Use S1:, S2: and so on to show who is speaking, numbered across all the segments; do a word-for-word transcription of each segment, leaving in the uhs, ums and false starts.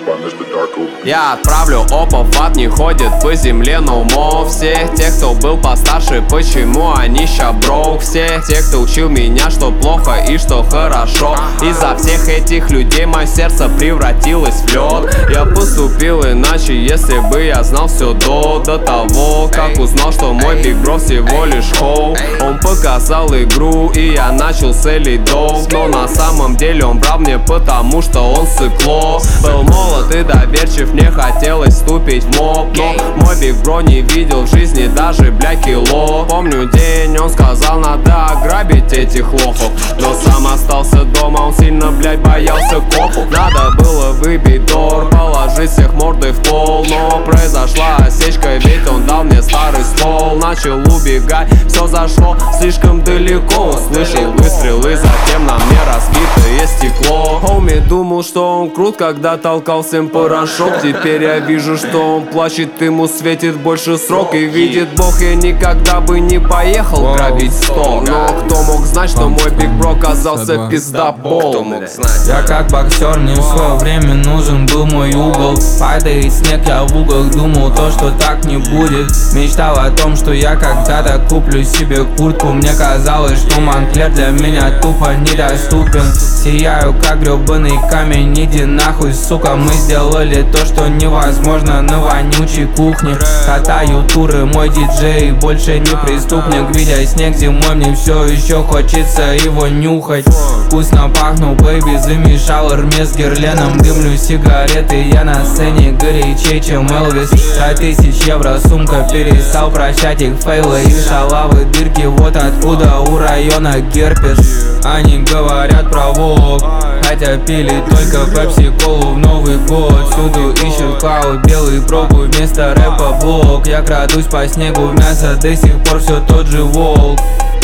S1: Я отправлю опов, ад не ходит по земле, но умов. Всех тех, кто был постарше, почему они ща брок? Всех тех, кто учил меня, что плохо и что хорошо. Из-за всех этих людей мое сердце превратилось в лед. Я поступил иначе, если бы я знал все до До того, как узнал, что мой Big Bro всего лишь хоу. Он показал игру, и я начал селить долг. Но на самом деле он брал мне, потому что он сыкло. Был молод и доверчив, мне хотелось вступить в моб. Но мой Big Bro не видел в жизни даже, бля, кило. Помню день, он сказал, надо ограбить этих лохов. Но сам остался дома, он сильно, блядь, боялся копов. Надо было выбить дор, положить всех мордой в пол. Но произошла осечка, ведь он дал мне старый ствол. Начал убегать, все зашло слишком далеко. Услышал выстрелы, затем на мне разбитое стекло. Хоуми думал, что он крут, когда толкал всем порошок. Теперь я вижу, что он плачет, ему светит больше срок. И видит Бог, я никогда бы не поехал грабить стол. Но кто мог знать, что мой Big Bro оказался пиздобол? Кто мог знать?
S2: Я как боксер, мне в свое время нужен был мой угол. Падает снег, я в углах думал то, что так не будет. Мечтал о том, что я когда-то куплю себе куртку. Мне казалось, что Монклер для меня тупо недоступен. Сияю как гребаный камень, иди нахуй, сука. Мы сделали то, что невозможно на вонючей кухне. Катаю туры, мой диджей больше не преступник. Видя снег зимой, мне все еще хочется его нюхать. Вкусно пахну, бэйби, замешал Эрмес с Герленом. Дымлю сигареты, я на сцене горячей, чем Элвис. За тысяч евро сумка, перестал прощать их фейлы и шалавы дырки. Вот откуда у района герпес. Они говорят про вок, хотя пили только пепси-колу в Новый год. Всюду ищут клауд, белый пробу вместо рэпа блок. Я крадусь по снегу в мясо, до сих пор все тот же волк.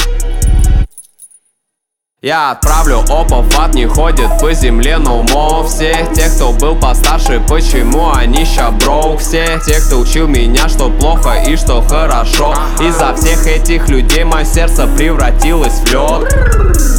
S1: Я отправлю опов, ад не ходит по земле, но умов. Всех тех, кто был постарше, почему они ща брок? Всех тех, кто учил меня, что плохо и что хорошо. Из-за всех этих людей мое сердце превратилось в лед.